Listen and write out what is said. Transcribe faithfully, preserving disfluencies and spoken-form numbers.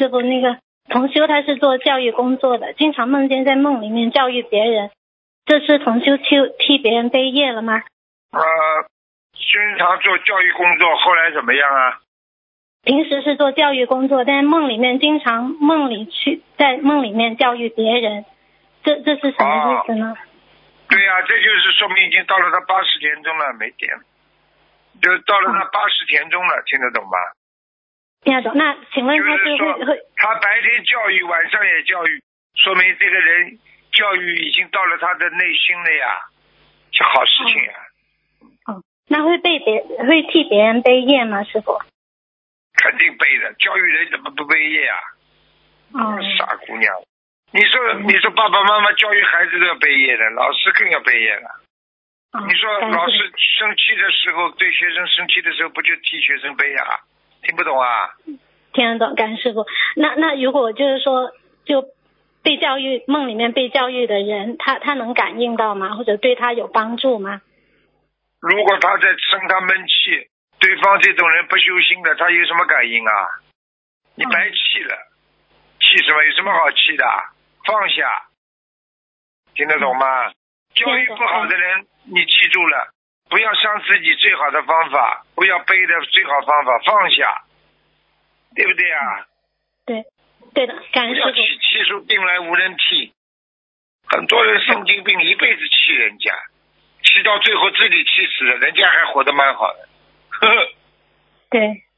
师傅，那个同修他是做教育工作的，经常梦见在梦里面教育别人，这是同修替替别人背业了吗？ 呃，经常做教育工作，后来怎么样啊？ 平时是做教育工作，但是梦里面经常梦里去在梦里面教育别人，这这是什么意思呢？ 哦、对呀、啊，这就是说明已经到了他八十田中了，没点，就到了他八十田中了，哦、听得懂吗？ 听得懂。那请问他是会会他白天教育，晚上也教育，说明这个人教育已经到了他的内心了呀，是好事情呀。 哦，哦那会被别会替别人背业吗，师傅？ 肯定背的，教育人怎么不背业啊？ 哦， 傻姑娘，你说你说爸爸妈妈教育孩子都要背业的，老师更要背业了。 哦、 你说老师生气的时候，对学生生气的时候，不就替学生背啊？听不懂啊？ 听得懂，感恩师傅。那那如果就是说，就被教育梦里面被教育的人，他他能感应到吗？或者对他有帮助吗？ 如果他在生他闷气，对方这种人不修心的，他有什么感应啊？你白气了，气什么？有什么好气的？放下，听得懂吗？嗯、教育不好的人，你记住了，不要伤自己最好的方法，不要背的最好方法，放下，对不对啊？ 对，对的，感恩师傅。 不要气气出病来无人替，很多人神经病一辈子气人家，气到最后自己气死了，人家还活得蛮好的。呵呵对，